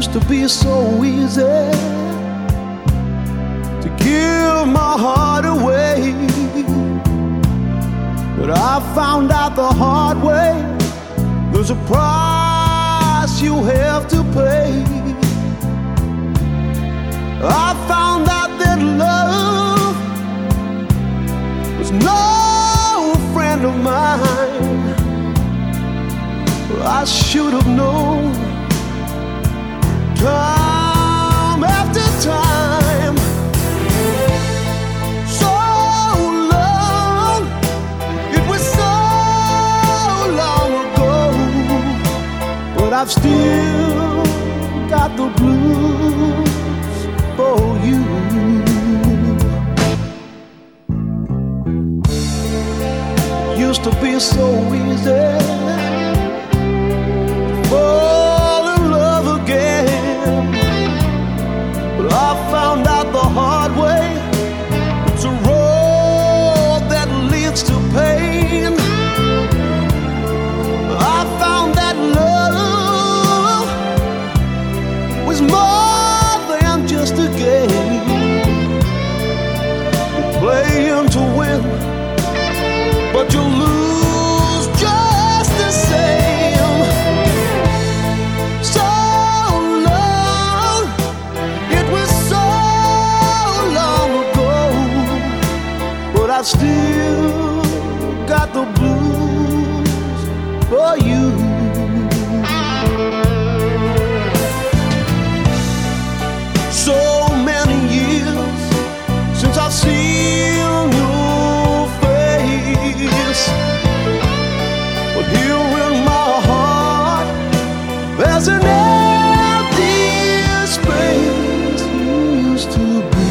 Used to be so easy to give my heart away, but I found out the hard way there's a price you have to pay. I found out that love was no friend of mine. I should have known time after time. So long, it was so long ago, but I've still got the blues for you. Used to be so easy fall in love again, but I found out the hard way it's a road that leads to pain. I found that love was more than just a game. You're playing to win, but you lose just the same. So long, it was so long ago, but I've still got the blues for you. So many years since I've seen your face, but here in my heart there's an empty space you used to be.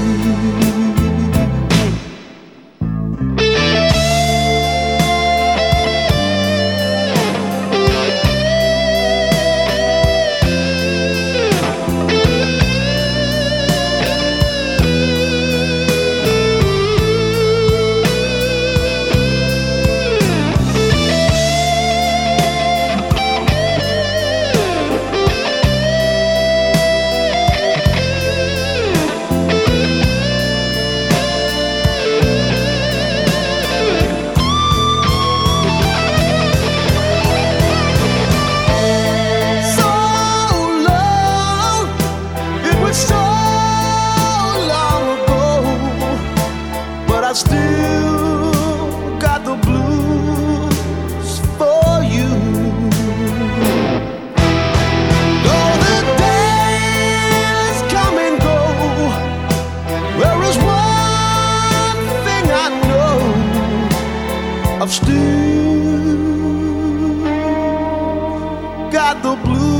I still got the blues for you. Though the days come and go, there is one thing I know, I've still got the blues.